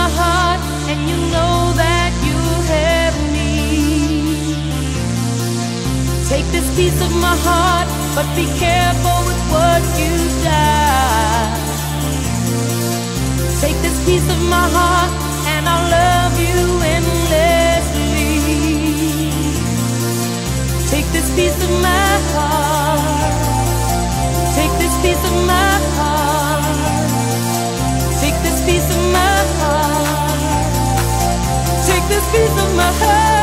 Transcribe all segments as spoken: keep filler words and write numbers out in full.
my heart, and you know that you have me. Take this piece of my heart, but be careful with what you die. Take this piece of my heart, and I'll love you endlessly. Take this piece of my heart. Take this piece of my heart. Take this piece of my heart. Take this piece of my heart.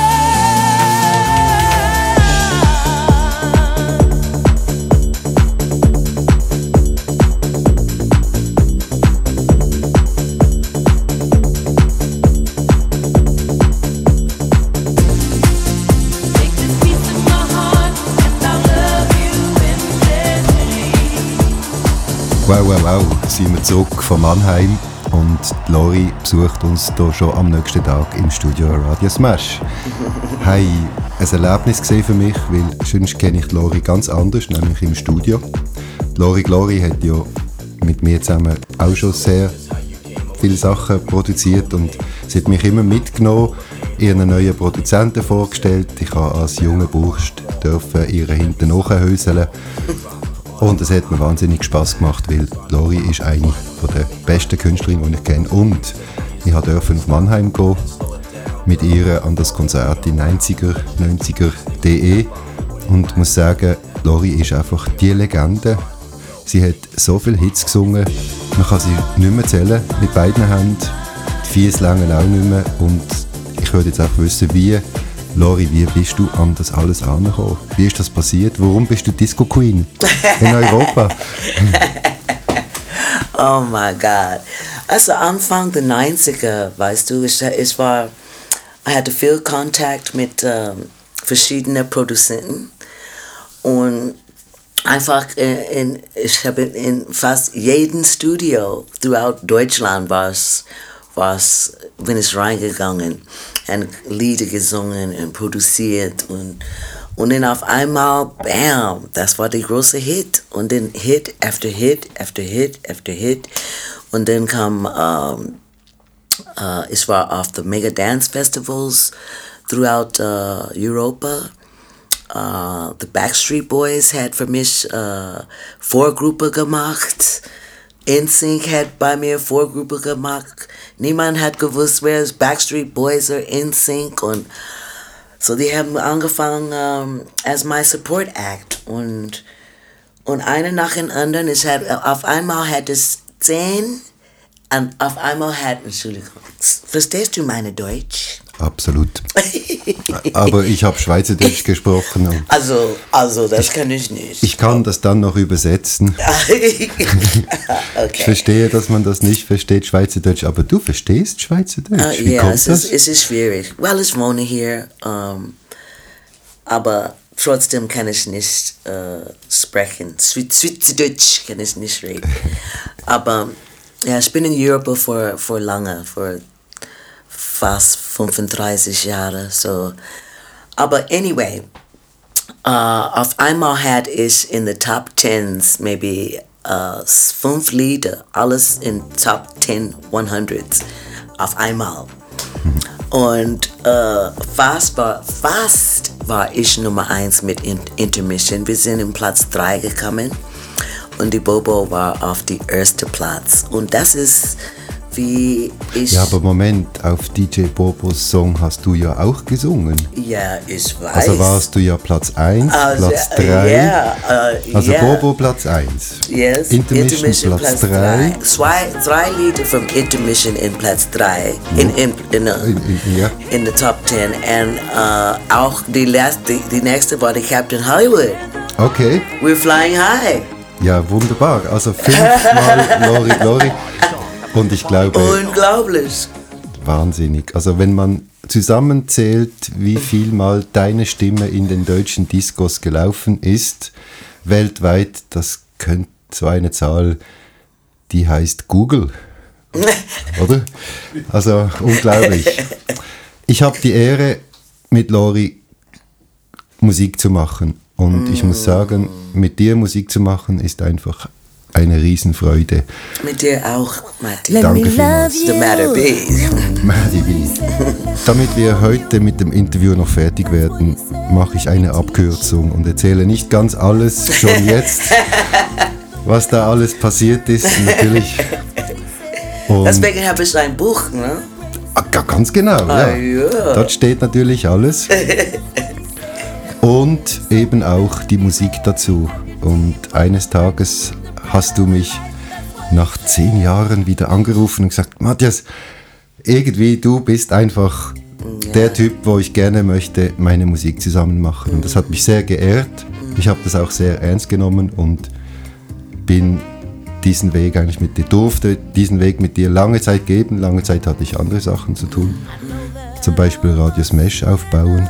Wow, wow, wow, sind wir zurück von Mannheim und Lori besucht uns hier schon am nächsten Tag im Studio Radio Smash. Hey, ein Erlebnis gesehen für mich, weil sonst kenne ich Lori ganz anders, nämlich im Studio. Lori Glory hat ja mit mir zusammen auch schon sehr viele Sachen produziert und sie hat mich immer mitgenommen, ihren neuen Produzenten vorgestellt. Ich durfte als junger Bursch dürfen ihre hinten nachhöseln. Und es hat mir wahnsinnig Spass gemacht, weil Lori ist eine der besten Künstlerinnen, die ich kenne. Und ich durfte nach Mannheim gehen, mit ihr an das Konzert in neunziger neunzig punkt de und muss sagen, Lori ist einfach die Legende. Sie hat so viele Hits gesungen, man kann sie nicht mehr zählen mit beiden Händen, die Fies langen auch nicht mehr. Und ich würde jetzt auch wissen, wie Lori, wie bist du an das alles angekommen? Wie ist das passiert? Warum bist du Disco Queen in Europa? Oh my God. Also Anfang der neunziger, weißt du, ich, ich war, I hatte viel Kontakt mit ähm, verschiedenen Produzenten und einfach in, in, ich habe in fast jedem Studio throughout Deutschland was, was bin ich reingegangen und Lieder gesungen und produziert und, und dann auf einmal, bam, das war der große Hit und dann Hit after Hit after Hit after Hit und dann kam, um, uh, ich war auf the Mega Dance Festivals throughout uh, Europa. Uh, the Backstreet Boys hat für mich uh, Vorgruppe gemacht. N Sync hat bei mir Vorgruppe gemacht. Niemand hat gewusst, wer ist Backstreet Boys oder N Sync. Und so die haben angefangen um, als my Support Act. Und, und einer nach dem anderen, ich hat, auf einmal hat es zehn und auf einmal hat, Entschuldigung, verstehst du meine Deutsch? Absolut. Aber ich habe Schweizerdeutsch gesprochen. Und also, also, das kann ich nicht. Ich kann das dann noch übersetzen. Okay. Ich verstehe, dass man das nicht versteht, Schweizerdeutsch, aber du verstehst Schweizerdeutsch. Uh, Wie ja, kommt es das? ist, es ist schwierig. Well, ich wohne hier, um, aber trotzdem kann ich nicht uh, sprechen. Schweizerdeutsch kann ich nicht reden. Aber ja, ich bin in Europa vor, vor lange, vor fast fünfunddreißig Jahre. So. Aber anyway, uh, auf einmal hatte ich in the top tens maybe uh, fünf Lieder, alles in top ten, hundert auf einmal. Und uh, fast, war, fast war ich Nummer eins mit Intermission. Wir sind in Platz drei gekommen und die Bobo war auf die erste Platz. Und das ist wie ich... Ja, aber Moment, auf D J Bobos Song hast du ja auch gesungen. Ja, ich weiß. Also warst du ja Platz eins, also, Platz drei. Yeah, uh, also yeah. Bobo Platz eins. Yes, Intermission, Intermission Platz Platz drei. drei. Zwei, drei Lieder vom Intermission in Platz drei. In, in, in, uh, in, in, ja. in the top ten. Und uh, auch die, last, die, die nächste war die Captain Hollywood. Okay. We're flying high. Ja, wunderbar. Also fünfmal Lori Glory. Und ich glaube... Unglaublich. Wahnsinnig. Also wenn man zusammenzählt, wie viel Mal deine Stimme in den deutschen Discos gelaufen ist, weltweit, das könnte so eine Zahl, die heißt Google. Oder? Also unglaublich. Ich habe die Ehre, mit Lori Musik zu machen. Und ich muss sagen, mit dir Musik zu machen, ist einfach eine Riesenfreude. Mit dir auch, Matti. Let Danke me vielmals. love The you. matter be. Madi B. Damit wir heute mit dem Interview noch fertig werden, mache ich eine Abkürzung und erzähle nicht ganz alles schon jetzt, was da alles passiert ist, natürlich. Und Deswegen habe ich ein Buch, ne? Ah, ga- ganz genau, Ah, ja. ja. Dort steht natürlich alles. Und eben auch die Musik dazu. Und eines Tages hast du mich nach zehn Jahren wieder angerufen und gesagt, Matthias, irgendwie du bist einfach Ja. der Typ, wo ich gerne möchte meine Musik zusammen machen. Und das hat mich sehr geehrt. Ich habe das auch sehr ernst genommen und bin diesen Weg eigentlich mit dir, durfte diesen Weg mit dir lange Zeit geben. Lange Zeit hatte ich andere Sachen zu tun. Zum Beispiel Radio Smash aufbauen.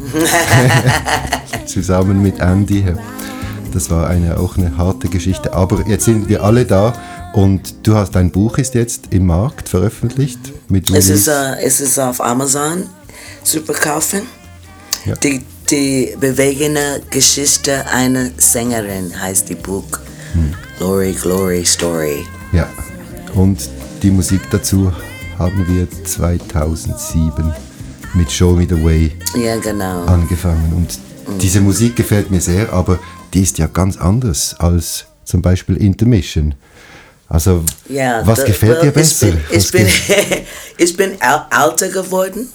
Zusammen mit Andy. Das war eine, auch eine harte Geschichte. Aber jetzt sind wir alle da und du hast dein Buch ist jetzt im Markt veröffentlicht. Mit Es ist, Release. uh, es ist auf Amazon zu verkaufen. Ja. Die, die bewegende Geschichte einer Sängerin heißt die Buch. Hm. Glory, Glory Story. Ja. Und die Musik dazu haben wir zweitausendsieben mit Show Me The Way Ja, genau. angefangen. Und diese Musik gefällt mir sehr, aber die ist ja ganz anders als zum Beispiel Intermission. Also, Ja, was da- gefällt da- dir besser? Ich bin, ich Was bin, ge- ich bin al- älter geworden.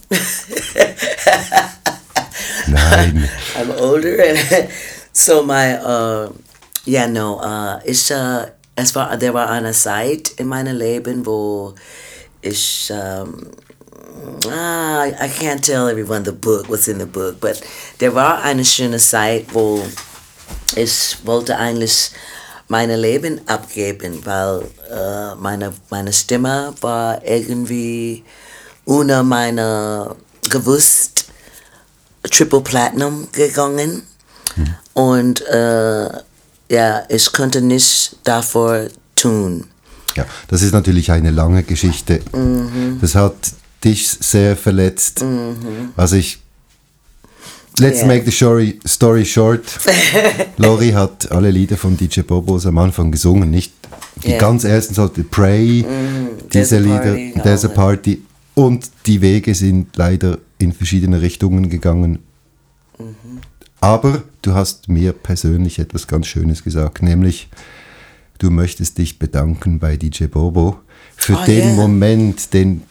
Nein. I'm older. And so my, uh, yeah, no, uh, ich, uh, es war, there war eine Zeit in meinem Leben, wo ich, um, ah, I can't tell everyone the book, what's in the book, but there war eine schöne Zeit, wo ich wollte eigentlich mein Leben abgeben, weil äh, meine, meine Stimme war irgendwie ohne meine gewusst Triple Platinum gegangen. Und äh, ja, ich konnte nicht davor tun. Ja, das ist natürlich eine lange Geschichte. Das hat dich sehr verletzt. Also ich Let's Ja. make the story, story short. Lori hat alle Lieder von D J Bobos am Anfang gesungen, nicht die Ja. ganz ersten, sollte Pray, diese There's a Lieder, Party, There's a all Party. Und die Wege sind leider in verschiedene Richtungen gegangen. Aber du hast mir persönlich etwas ganz Schönes gesagt, nämlich du möchtest dich bedanken bei D J Bobo für Oh, den yeah. Moment, den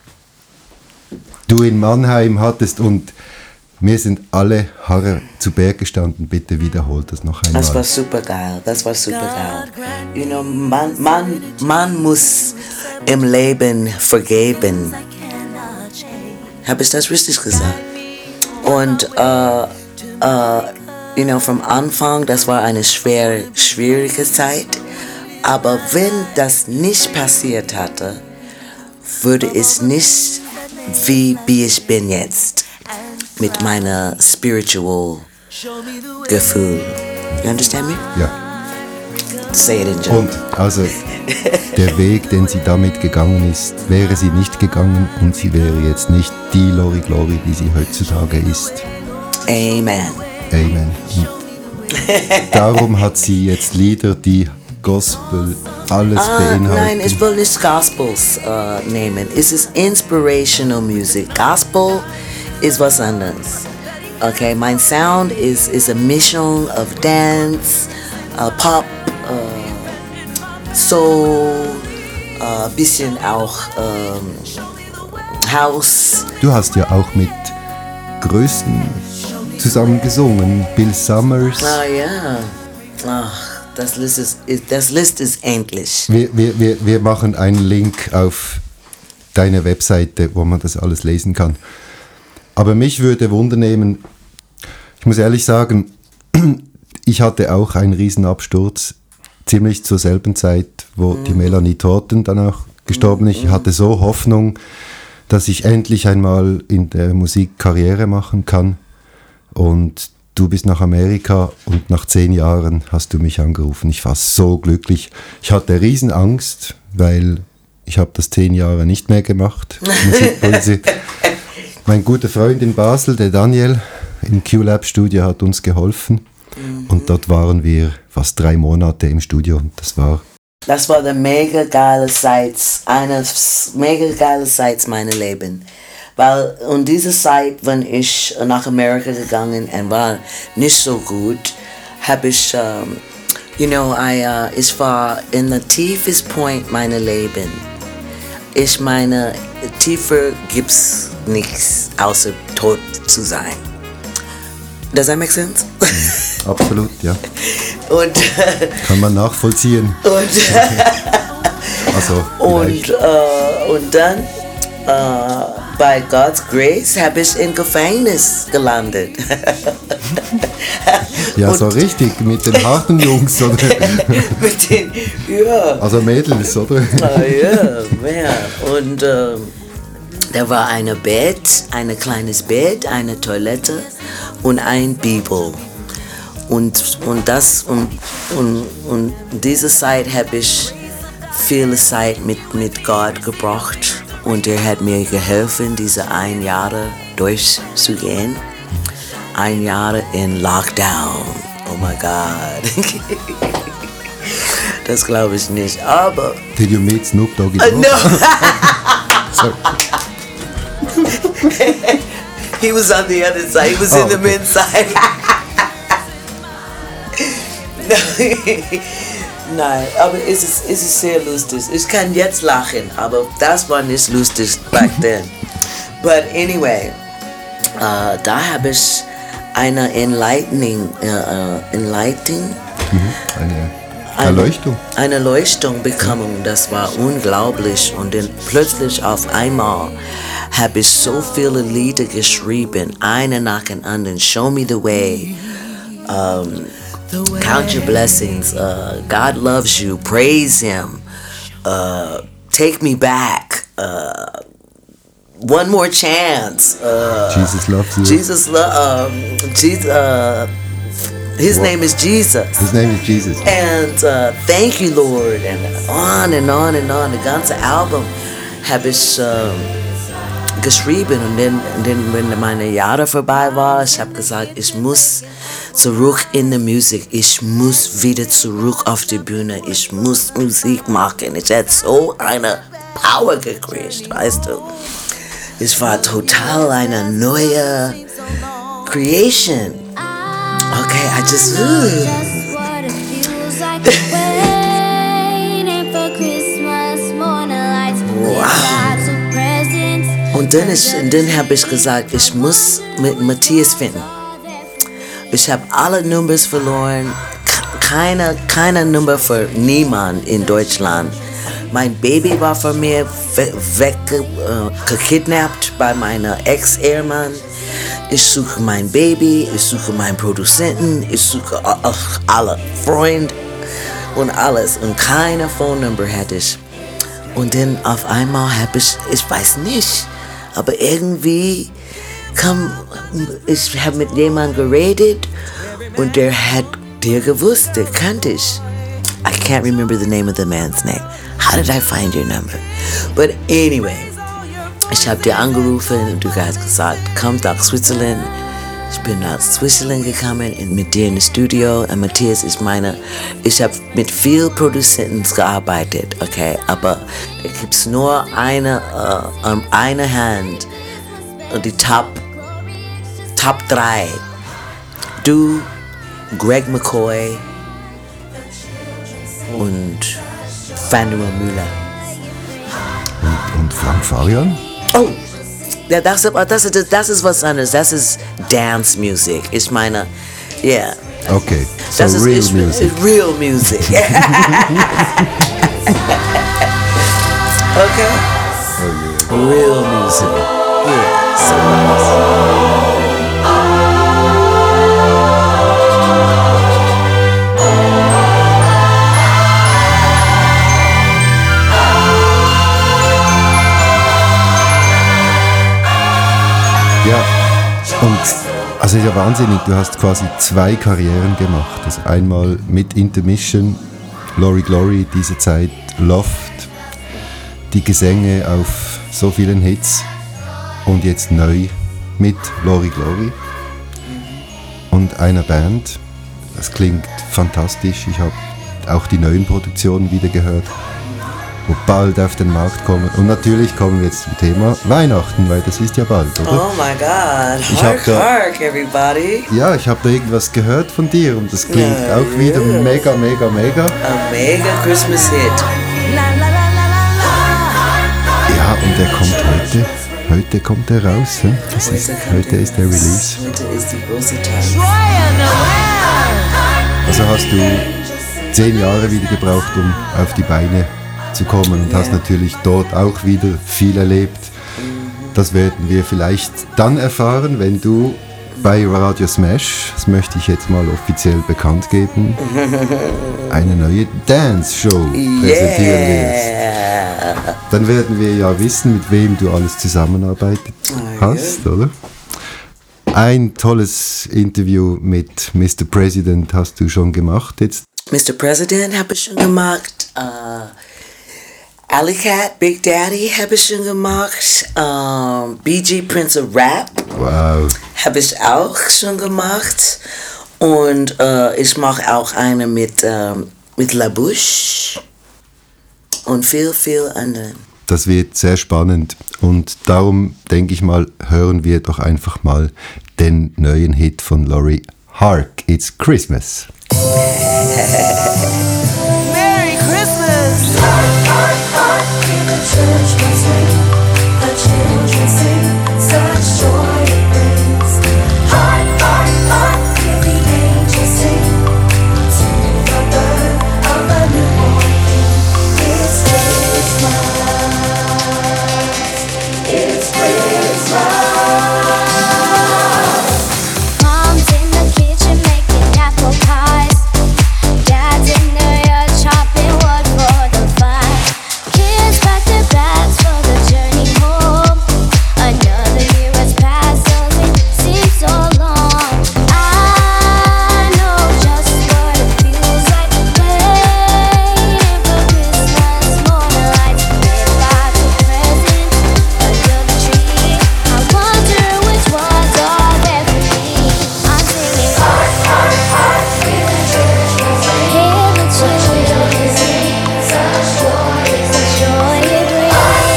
du in Mannheim hattest und mir sind alle Haare zu Berg gestanden. Bitte wiederholt das noch einmal. Das war super geil, das war super geil. You know, man, man, man muss im Leben vergeben. Habe ich das richtig gesagt? Und, äh, äh, you know, vom Anfang, das war eine schwer, schwierige Zeit. Aber wenn das nicht passiert hatte, würde ich nicht wie, wie ich bin jetzt. Mit meiner spiritual Gefühl. You understand me? Ja. Say it in German. Und also der Weg, den sie damit gegangen ist, wäre sie nicht gegangen und sie wäre jetzt nicht die Lori Glory, die sie heutzutage ist. Amen. Amen. Und darum hat sie jetzt Lieder, die Gospel, alles Ah, beinhalten. nein, ich will nicht Gospels uh, nehmen. Es ist inspirational music. Gospel ist was anderes. Okay, mein Sound is is a mission of dance, uh, Pop, uh, Soul, uh, bisschen auch um, House. Du hast ja auch mit Größen zusammen gesungen. Bill Summers. Ah ja. Ach, das List ist, ist das List ist endlich. Wir, wir, wir, wir machen einen Link auf deine Webseite, wo man das alles lesen kann. Aber mich würde Wunder nehmen, ich muss ehrlich sagen, ich hatte auch einen Riesenabsturz, ziemlich zur selben Zeit, wo die Melanie Thornton dann auch gestorben ist. Ich hatte so Hoffnung, dass ich endlich einmal in der Musik Karriere machen kann. Und du bist nach Amerika und nach zehn Jahren hast du mich angerufen. Ich war so glücklich. Ich hatte Riesenangst, weil ich habe das zehn Jahre nicht mehr gemacht. Musikpolitik. Mein guter Freund in Basel, der Daniel, im Q-Lab-Studio hat uns geholfen. Mhm. Und dort waren wir fast drei Monate im Studio. Das war... Das war der mega geile Zeit, eine mega geile Zeit meines Lebens. Weil in dieser Zeit, wenn ich nach Amerika gegangen und war nicht so gut, habe ich, um, you know, I, uh, ich war in the tiefest point meines Lebens. Ich meine, tiefer gibt's nichts, außer tot zu sein. Does that make sense? Mhm, absolut, ja. Und, kann man nachvollziehen. Und, also, und, uh, und dann, uh, bei God's Grace, habe ich im Gefängnis gelandet. Ja, und so richtig, mit den harten Jungs, oder? Mit den, ja. Also Mädels, oder? Ah, ja, ja. Und uh, da war ein Bett, ein kleines Bett, eine Toilette und ein Bibel. Und, und das und, und, und diese Zeit habe ich viele Zeit mit, mit Gott gebracht und er hat mir geholfen, diese ein Jahre durchzugehen. Ein Jahr in Lockdown. Oh my God. Das glaube ich nicht, aber... Did you meet Snoop Doggy Dogg? Uh, no. He was on the other side. He was oh, in the okay. men's side. Nein, aber es ist, es ist sehr lustig. Ich kann jetzt lachen, aber das war nicht lustig back then. But anyway, uh, da habe ich eine Enlightening, uh, Enlightening, mhm, eine Erleuchtung. Eine, eine Leuchtung bekommen, das war unglaublich. Und dann plötzlich auf einmal habe ich so viele Lieder geschrieben, eine nach dem anderen. Show Me the Way. Um, Count Your Blessings, uh, God Loves You, Praise Him, uh, Take Me Back, uh, One More Chance. Uh, Jesus Loves You. Jesus, lo- um, Jesus uh, His what? name is Jesus. His name is Jesus. And uh, Thank You, Lord, and on and on and on. The ganze Album habe ich um, geschrieben und dann, dann, wenn meine Jahre vorbei war, ich habe gesagt, ich muss zurück in die Musik, ich muss wieder zurück auf die Bühne, ich muss Musik machen. Ich hätte so eine Power gekriegt, weißt du. Es war total eine neue Creation. Okay, I just... Uh. Wow. Und dann, dann habe ich gesagt, ich muss mit Matthias finden. Ich habe alle Nummers verloren, keine, keine Nummer für niemand in Deutschland. Mein Baby war von mir weggekidnappt äh, bei meiner Ex-Ehemann. Ich suche mein Baby, ich suche meinen Produzenten, ich suche äh, alle Freunde und alles. Und keine Phone-Nummer hatte ich. Und dann auf einmal habe ich, ich weiß nicht, aber irgendwie kam, ich habe mit jemandem geredet und der hat dir gewusst, der kannte ich. I can't remember the name of the man's name. How did I find your number? But anyway, ich habe dir angerufen und du hast gesagt, komm nach Switzerland. Ich bin nach Switzerland gekommen und mit dir in das Studio. Und Matthias ist meine, ich habe mit vielen Produzenten gearbeitet, okay, aber da gibt es nur eine, uh, um eine Hand, die Top, Top drei. Du, Greg McCoy und Fanuel Müller. Und, und Frank Farian? Oh, ja, das, das, das, das ist was anderes. Das ist Dance Music. Ich meine, yeah. Okay, so das real ist, music. Real music. Okay. Oh, yeah. Real music. Yeah, so nice. Ja, und also ist ja wahnsinnig, du hast quasi zwei Karrieren gemacht. Also einmal mit Intermission, Glory Glory, diese Zeit, Loft, die Gesänge auf so vielen Hits und jetzt neu mit Glory Glory und einer Band, Es klingt fantastisch. Ich habe auch die neuen Produktionen wieder gehört, wo bald auf den Markt kommen. Und natürlich kommen wir jetzt zum Thema Weihnachten, weil das ist ja bald, oder? Oh my God, Ich hark, hab da- hark, everybody. Ja, ich habe da irgendwas gehört von dir und das klingt Ja, auch wieder ja. mega, mega, mega. A mega Christmas hit. La la la la la la. Ja, und der kommt heute. Heute kommt er raus. He? Das ist, Heute kommt heute er ist der raus. Release. Heute ist die große Tag. Joyeux Noël. Also hast du zehn Jahre wieder gebraucht, um auf die Beine zu kommen und hast natürlich dort auch wieder viel erlebt. Das werden wir vielleicht dann erfahren, wenn du bei Radio Smash, das möchte ich jetzt mal offiziell bekannt geben, eine neue Dance-Show präsentieren wirst. Yeah. Dann werden wir ja wissen, mit wem du alles zusammenarbeitet Ah, hast, oder? Ein tolles Interview mit Mister President hast du schon gemacht. Jetzt Mister President habe ich schon gemacht. Uh, Alley Cat, Big Daddy habe ich schon gemacht. Um, B G Prince of Rap wow. habe ich auch schon gemacht. Und uh, ich mache auch eine mit, um, mit La Bouche. Und viel, viel andere. Das wird sehr spannend und darum denke ich mal, hören wir doch einfach mal den neuen Hit von Lori Hark, It's Christmas. Merry Christmas. Mom's in the kitchen making apple pies. Dad's in the yard chopping wood for the fire. Kids pack their bags for the journey home. Another year has passed, doesn't seem so long. I know just what it feels like waiting for Christmas morning lights. Pick out the presents under the tree. I wonder which ones are there for me. I'm singing heart, heart, heart. Hear the children sing. Such joy, such joy it brings.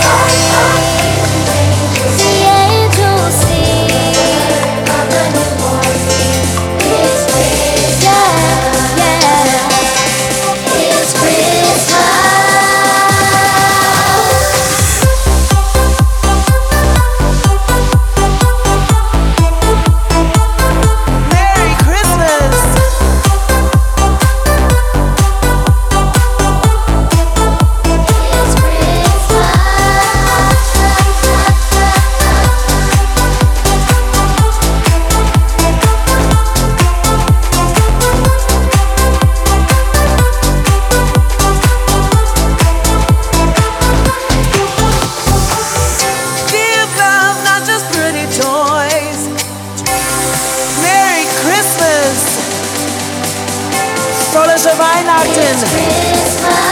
The angels sing of the newborn King. It's Christmas, yeah, yeah. It's Christmas. Merry Christmas. It's Give love, not just pretty toys. Merry Christmas. Fröhliche Weihnachten.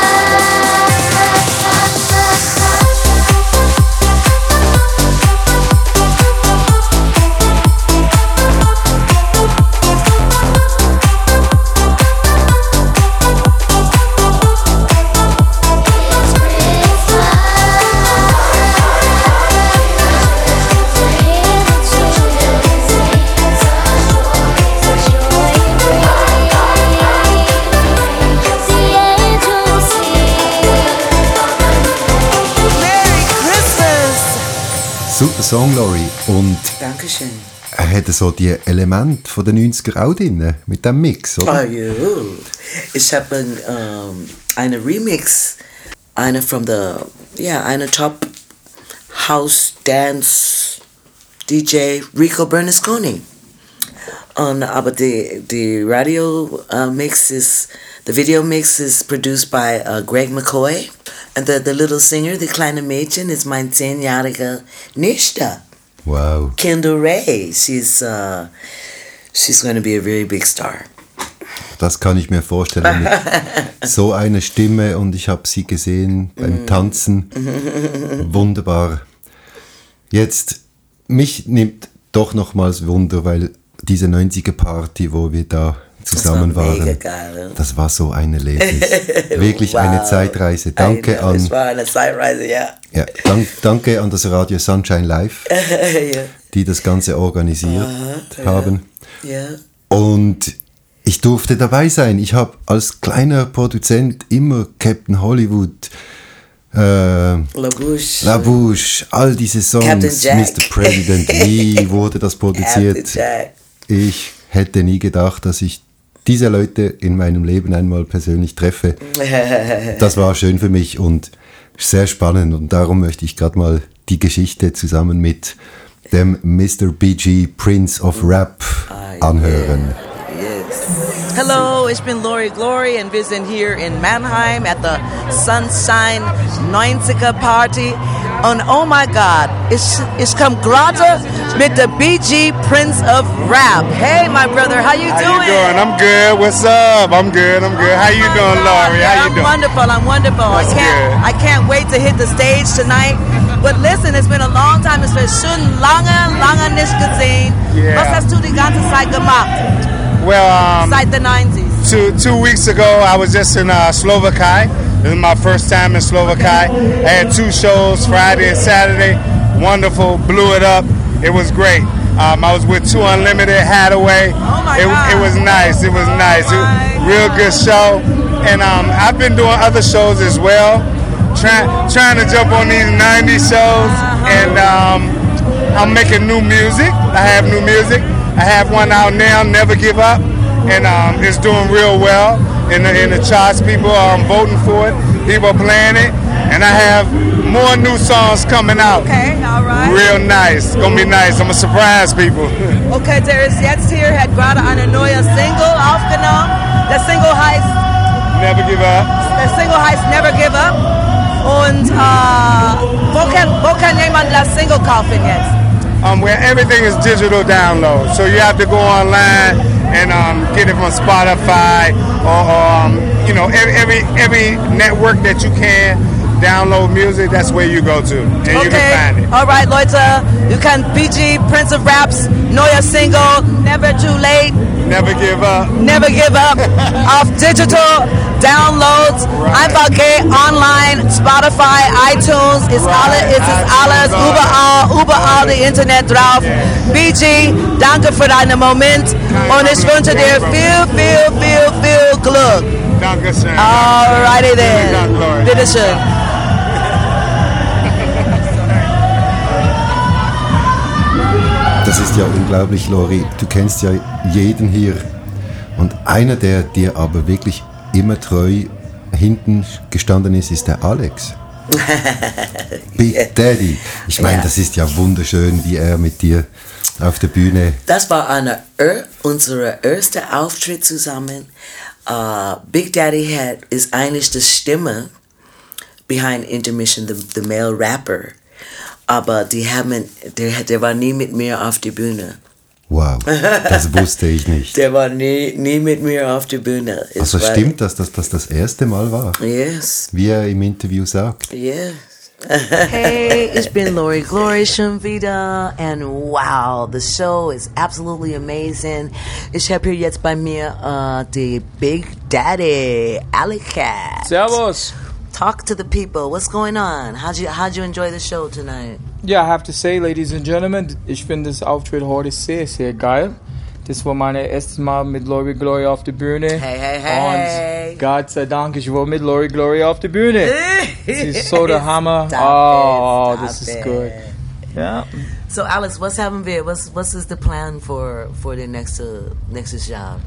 Merry Christmas. Super Song, Lori. Und Dankeschön. er hat so die Elemente von den neunziger auch drin, mit dem Mix, oder? Oh, jo. Ich habe ein, um, eine Remix, eine from the, ja, eine Top House Dance D J Rico Bernasconi. Und, aber die, die Radio uh, Mix is, the video mix is produced by uh, Greg McCoy. And the, the little singer, die kleine Mädchen, ist mein zehnjähriger Nichte. Wow. Kendall Ray. She's, uh, she's going to be a very big star. Das kann ich mir vorstellen mit so einer Stimme und ich habe sie gesehen beim Tanzen. Wunderbar. Jetzt, mich nimmt doch nochmals Wunder, weil diese neunziger Party, wo wir da zusammen das war waren. Mega geil. Das war so ein Erlebnis. Wirklich wow. Eine Zeitreise. Danke an. Es war eine Zeitreise, ja. ja dank, danke an das Radio Sunshine Live, ja. die das Ganze organisiert uh, haben. Ja. ja. Und ich durfte dabei sein. Ich habe als kleiner Produzent immer Captain Hollywood, äh, La Bouche, La Bouche, all diese Songs, Mister President, wie wurde das produziert? Ich hätte nie gedacht, dass ich diese Leute in meinem Leben einmal persönlich treffe. Das war schön für mich und sehr spannend und darum möchte ich gerade mal die Geschichte zusammen mit dem Mister B G, Prince of Rap, anhören. Hello, ich bin Lori Glory and wir sind hier in Mannheim at the Sunshine neunziger Party. Und oh my God, ich, ich komme gerade mit der B G, Prince of Rap. Hey, my brother, how you how doing? How you doing? I'm good. What's up? I'm good. I'm good. How you oh doing, Lori? How you I'm doing? wonderful. I'm wonderful. That's I can't. good. I can't wait to hit the stage tonight. But listen, it's been a long time. Es wird schon lange, lange nicht gesehen. Yeah. Was hast du die ganze Zeit gemacht? Well, um, seit the nineties. Two two weeks ago, I was just in uh, Slovakia. This is my first time in Slovakia. I had two shows, Friday and Saturday. Wonderful, blew it up. It was great. Um, I was with Two Unlimited, Hathaway. Oh my it, God. it was nice. It was oh nice. It, real good show. And um, I've been doing other shows as well. Trying trying to jump on these nineties shows. Uh-huh. And um, I'm making new music. I have new music. I have one out now, Never Give Up. And um, it's doing real well in the, in the charts. People are voting for it. People are playing it. And I have more new songs coming out. Okay, all right. Real nice. It's gonna be nice. I'm gonna surprise people. Okay, der ist jetzt hier, hat gerade eine neue Single aufgenommen. Der Single heißt Never Give Up. Der Single heißt Never Give Up. Und uh, wo, kann, wo kann jemand das Single kaufen jetzt? Um, where everything is digital download. So you have to go online and um, get it from Spotify or, or um, you know, every, every every network that you can download music, that's where you go to and okay. you can find it. All right, Leute, you can B G, Prince of Rap's neue Single, Never Too Late. Never Give Up. Never Give Up. Auf digital downloads. Right. Einfach geh online, Spotify, iTunes, ist right. alles, ist es alles, überall, überall die Internet drauf. Yeah. B G, danke für deinen Moment und ich wünsche dir viel, viel, viel, viel Glück. Danke schön. Alrighty then. Bitteschön. Das ist ja unglaublich, Lori. Du kennst ja jeden hier. Und einer, der dir aber wirklich immer treu hinten gestanden ist, ist der Alex. Big Daddy. Ich meine, ja. Das ist ja wunderschön, wie er mit dir auf der Bühne... Das war eine, unser erster Auftritt zusammen. Uh, Big Daddy had, ist eigentlich die Stimme behind Intermission, the, the male rapper. Aber die haben, der, der war nie mit mir auf der Bühne. Wow, das wusste ich nicht. Der war nie, nie mit mir auf der Bühne. Es also stimmt das, dass das das erste Mal war? Yes. Wie er im Interview sagt. Yes. Hey, ich bin Lori Glory schon wieder and wow, the show is absolutely amazing. Ich habe hier jetzt bei mir uh, die Big Daddy, Alicat. Servus. Talk to the people. What's going on? How'd you How'd you enjoy the show tonight? Yeah, I have to say, ladies and gentlemen, ich finde das Auftritt heute sehr, sehr geil. Das war mein erstes Mal mit Lori Glory auf der Bühne. Hey, hey, hey. Und Gott sei Dank, ich war mit Lori Glory auf der Bühne. Das ist so der Hammer. Stop oh, it, das ist it. gut. Yeah. So, Alex, what's having wir? What's What's is the plan for for the next uh, next job?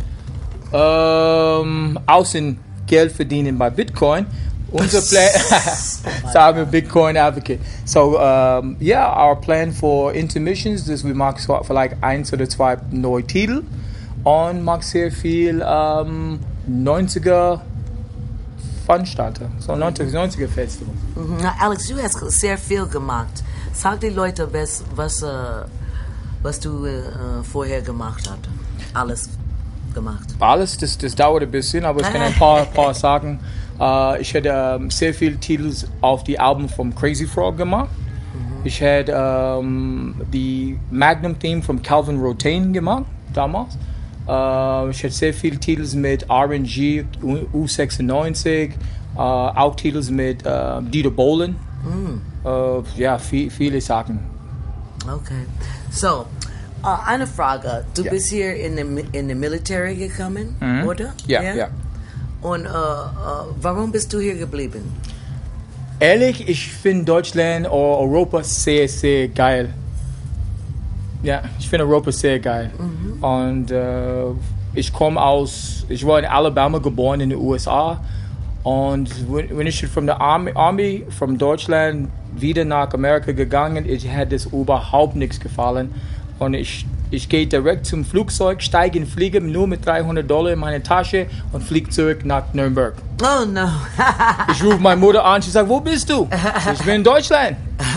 Um, außen Geld verdienen bei Bitcoin. Unser Plan, so I'm a Bitcoin advocate. So um, yeah, our plan for intermissions is we machen so für like eins oder zwei neue Titel und machen sehr viel um, neunziger Veranstalter, so neunziger Festival. Mhm. Na, Alex, du hast sehr viel gemacht. Sag die Leute, was was, uh, was du uh, vorher gemacht hast. Alles gemacht. Alles, das, das dauert ein bisschen, aber ich kann ein paar, paar sagen. Uh, ich hätte um, sehr viele Titel auf die Alben von Crazy Frog gemacht. Mhm. Ich hätte um, die Magnum Theme von Calvin Rotain gemacht, damals. Äh, ich hatte sehr viele Titel mit R and G, U sechsundneunzig, äh, auch Titel mit äh, Dieter Bohlen. Mm. Äh, ja, viel, viele Sachen. Okay. So, uh, eine Frage. Du Ja. bist hier in the, in the military gekommen, Mhm. oder? Ja, ja. Und uh, uh, warum bist du hier geblieben? Ehrlich, ich finde Deutschland oder Europa sehr, sehr geil. Ja, ich finde Europa sehr geil. Mhm. Und äh, ich komme aus, ich war in Alabama geboren in den U S A. Und wenn ich von der Army, Army von Deutschland wieder nach Amerika gegangen, ich hätte es überhaupt nichts gefallen. Und ich, ich gehe direkt zum Flugzeug, steige in den Flieger nur mit dreihundert Dollar in meine Tasche und fliege zurück nach Nürnberg. Oh no. Ich rufe meine Mutter an, sie sagt, wo bist du? Ich bin in Deutschland.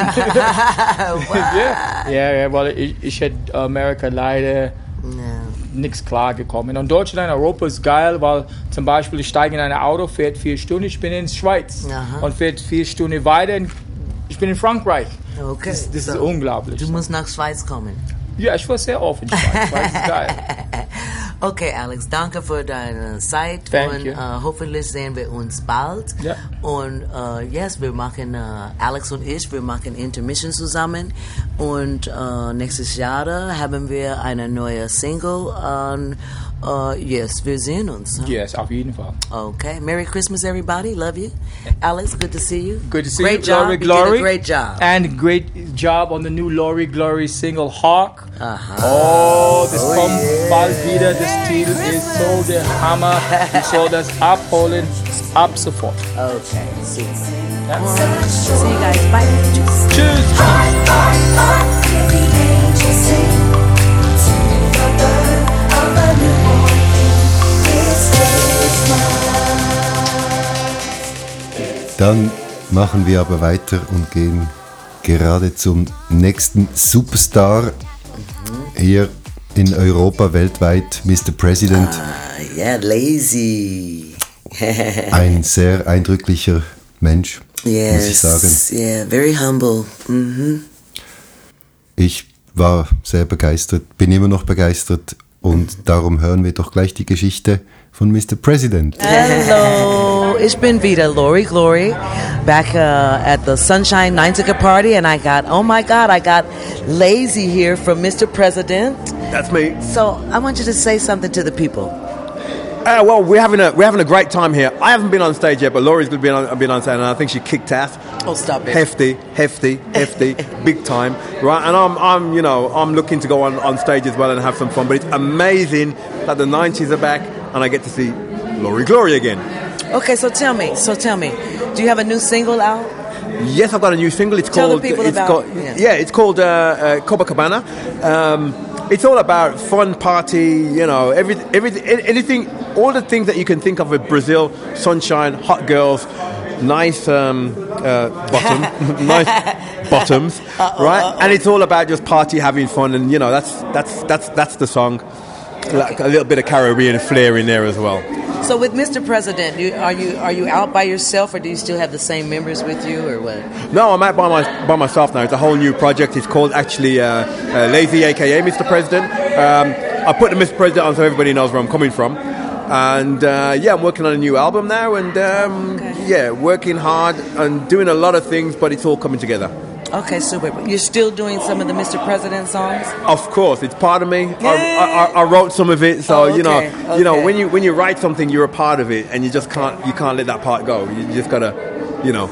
ja, ja, ja, weil ich, ich hätte Amerika leider nichts klar gekommen. Und Deutschland, Europa ist geil, weil zum Beispiel ich steige in ein Auto, fährt vier Stunden, ich bin in der Schweiz. Aha. Und fährt vier Stunden weiter, ich bin in Frankreich. Okay. Das, das so, ist unglaublich. Du musst nach Schweiz kommen. Ja, ich war sehr offen. Schweiz, Schweiz ist geil. Okay, Alex, danke für deine Zeit. Thank und you. Uh, hoffentlich sehen wir uns bald. Ja. Und uh, yes, wir machen, uh, Alex und ich, wir machen Intermission zusammen. Und uh, nächstes Jahr haben wir eine neue Single. Und uh, yes, wir sehen uns. Huh? Yes, auf jeden Fall. Okay, Merry Christmas, everybody. Love you. Alex, good to see you. Good to see great you, job. Glory, You Glory. did a great job. And great job on the new Glory, Glory single, Hawk. Aha. Oh, das Oh, kommt yeah. bald wieder. Das Titel ist so der Hammer. Ich soll das abholen ab sofort. Okay, see. Ja. See you guys. Bye. Tschüss. Tschüss. Dann machen wir aber weiter und gehen gerade zum nächsten Superstar hier in Europa, weltweit, Mister President. Uh, yeah, lazy. Ein sehr eindrücklicher Mensch, yes, muss ich sagen. yeah, very humble. Mhm. Ich war sehr begeistert, bin immer noch begeistert und darum hören wir doch gleich die Geschichte von Mister President. Hello, ich bin wieder Lori Glory, back uh, at the Sunshine Nine-Ticker Party, and I got, oh my God, I got Lazy here from Mister President. That's me. So I want you to say something to the people. Uh, well, we're having a we're having a great time here. I haven't been on stage yet, but Laurie's been on, been on stage, and I think she kicked ass. Oh, stop it. Hefty, hefty, hefty, big time, right? And I'm I'm you know I'm looking to go on, on stage as well and have some fun. But it's amazing that the nineties are back, and I get to see Laurie Glory again. Okay, so tell me, so tell me, do you have a new single out? Yes, I've got a new single. It's Tell the called people it's about- called, yeah. yeah. It's called uh, uh, Copacabana. Um, it's all about fun, party, you know, every, every, anything, all the things that you can think of with Brazil, sunshine, hot girls, nice um, uh, bottom, nice bottoms, Uh-oh, right? uh-oh. And it's all about just party, having fun, and you know, that's that's that's that's the song. Like a little bit of Caribbean flair in there as well. So with Mister President, you, are you are you out by yourself, or do you still have the same members with you, or what? No, I'm out by, my, by myself now. It's a whole new project. It's called actually uh, uh, Lazy, aka Mister President. Um, I put the Mister President on so everybody knows where I'm coming from. And uh, yeah, I'm working on a new album now, and um, Okay. yeah, working hard and doing a lot of things, but it's all coming together. Okay, super. You're still doing some of the Mister President songs? Of course, it's part of me. I, Yay! I, I, I wrote some of it, so Oh, you know, okay, you know, okay. when you when you write something, you're a part of it, and you just can't you can't let that part go. You just gotta, you know,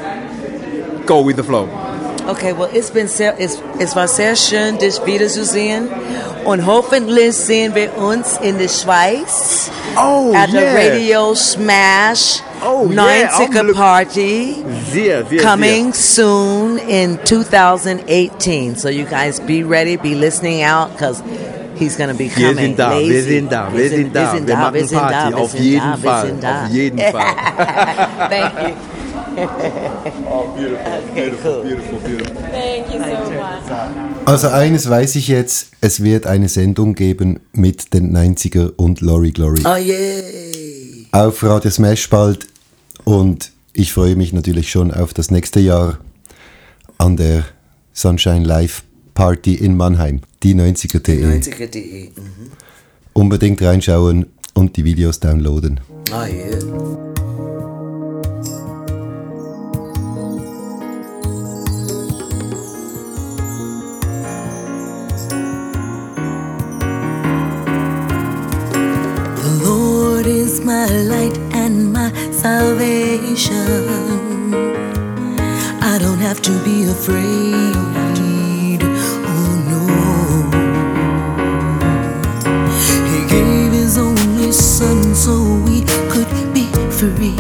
go with the flow. Okay, well, it's been sehr, es, es war sehr schön, dich wiederzusehen. Und hoffentlich sehen wir uns in der Schweiz Oh at yeah, the Radio Smash Oh, yeah, nine-ticker I'm look- party sehr, sehr, coming soon in two thousand eighteen. So you guys be ready, be listening out, because he's going to be Wir coming. sind da, wir Lazy. sind da, wir sind da. Wir wir machen sind da, Party, wir auf sind jeden da, wir Fall, sind da. auf jeden Fall. Thank you. Oh, beautiful, Okay, cool. beautiful, beautiful. Thank you so much. Also eines weiß ich jetzt, es wird eine Sendung geben mit den neunziger und Laurie Glory. Oh, yay. Auf Radio Smash bald und ich freue mich natürlich schon auf das nächste Jahr an der Sunshine Live Party in Mannheim, die neunziger punkt de. neunziger punkt de. Mhm. Unbedingt reinschauen und die Videos downloaden. Oh yeah. The Lord is my light and my salvation. I don't have to be afraid. Oh no. He gave his only son so we could be free.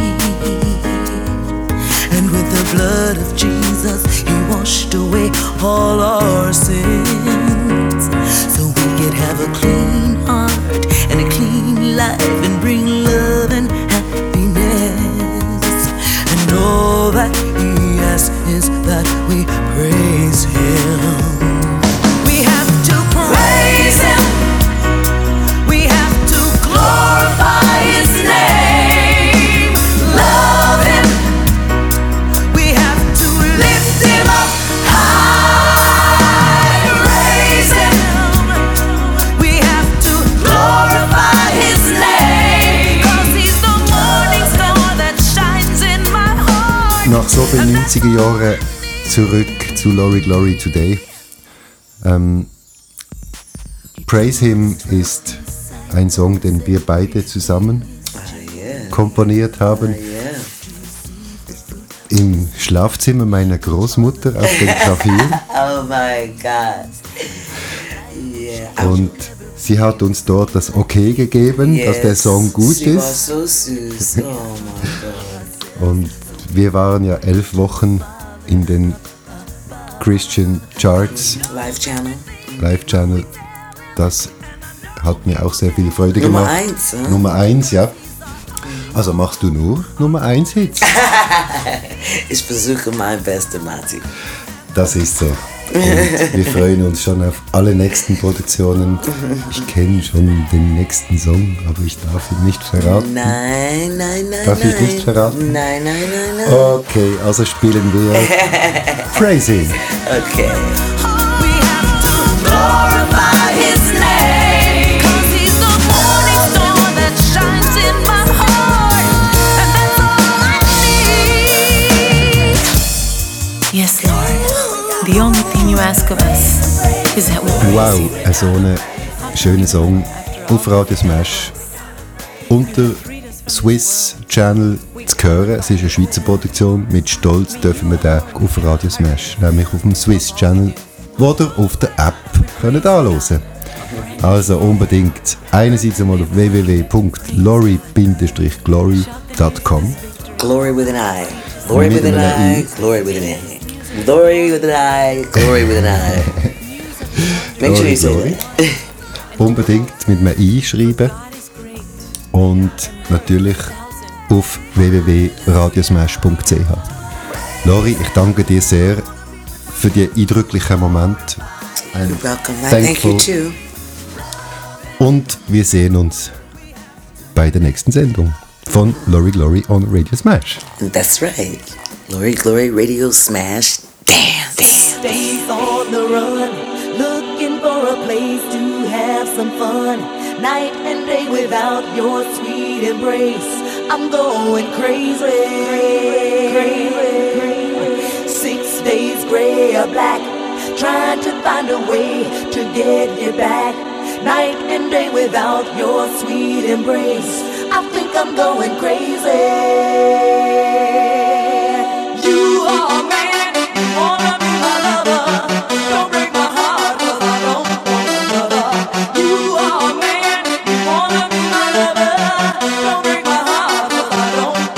And with the blood of Jesus, he washed away all our sins. So we could have a clean heart and a clean life and bring love and happiness. And all that he asks is that we praise him. We have to praise him. We have to glorify his name. Love him. We have to lift him up high. Praise him. We have to glorify his name. 'Cause he's the morning star that shines in my heart. Nach so vielen neunziger Jahren zurück zu Glory Glory Today. Ähm, Praise Him ist ein Song, den wir beide zusammen Oh yeah. komponiert haben. Oh yeah. Im Schlafzimmer meiner Großmutter auf dem Klavier. Oh my God. Yeah. Und sie hat uns dort das Okay gegeben, Yes. dass der Song gut She was ist. so süß. Oh my God. Und wir waren ja elf Wochen in den Christian Charts, Live Channel. Live Channel. Das hat mir auch sehr viel Freude Nummer gemacht. eins, hm? Nummer eins, ja. Also machst du nur Nummer eins Hits. Ich versuche mein Bestes, Matti. Das ist so. Und wir freuen uns schon auf alle nächsten Produktionen. Ich kenne schon den nächsten Song, aber ich darf ihn nicht verraten. Nein, nein, nein, Darf nein. ich nicht verraten? Nein, nein, nein, nein. Okay, also spielen wir Praise Him. Okay. We have to glorify his name. 'Cause he's the morning star that shines in my heart. And that's all I need. Yes, Lord. The only thing you ask of us is that we praise Wow, you. ein so ein schöner Song auf Radio Smash. Unter Swiss Channel zu hören. Es ist eine Schweizer Produktion. Mit Stolz dürfen wir den auf Radio Smash, nämlich auf dem Swiss Channel oder auf der App können anhören. Also unbedingt einerseits einmal auf w w w punkt lori Bindestrich glory punkt com. Glory with an I. Glory Mit with an einem I. I. Glory with an I. Glory with an I. Glory with an I. Make sure you say Glory, that. Unbedingt mit einem I schreiben. Und natürlich auf w w w punkt radiosmash punkt c h. Lori, ich danke dir sehr für die eindrücklichen Momente. You're welcome. I thank you too. Und wir sehen uns bei der nächsten Sendung von Lori Glory on Radio Smash. And that's right. Glory, glory, radio smash. Dance. Stays on the run, looking for a place to have some fun. Night and day without your sweet embrace, I'm going crazy. crazy. Six days gray or black, trying to find a way to get you back. Night and day without your sweet embrace, I think I'm going crazy. You are a man, you wanna be my lover. Don't break my heart, 'cause I don't want another. You are a man, you wanna be my lover. Don't break my heart, 'cause I don't want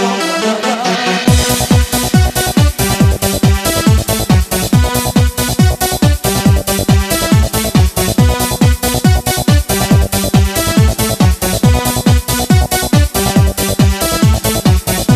another.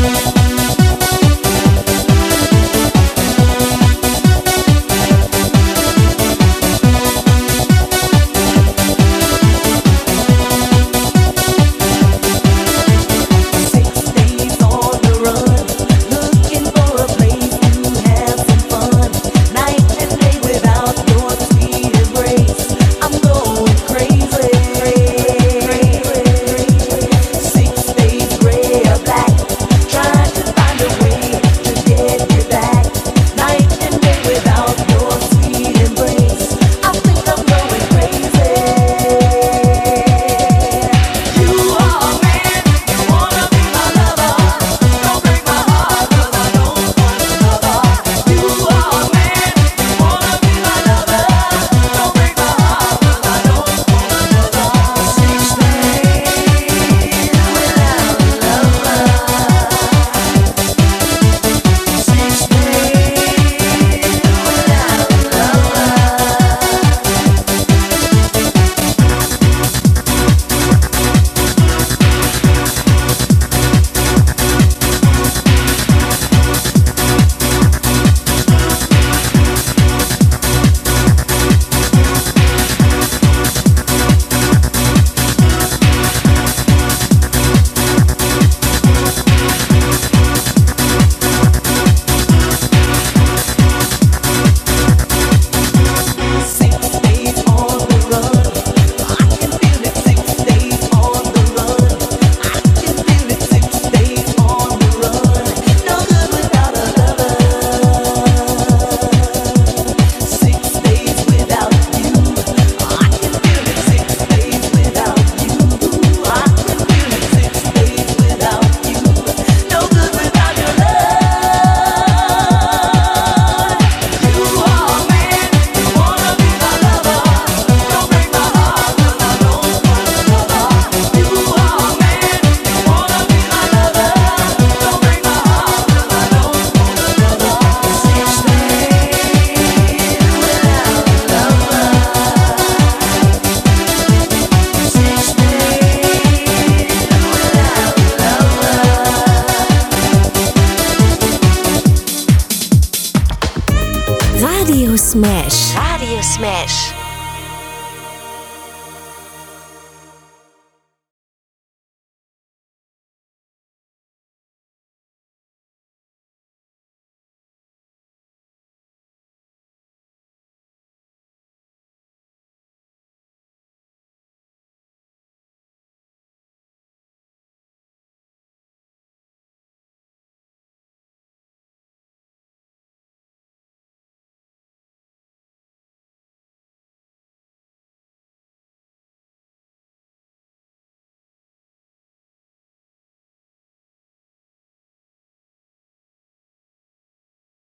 Smash. Radio Smash.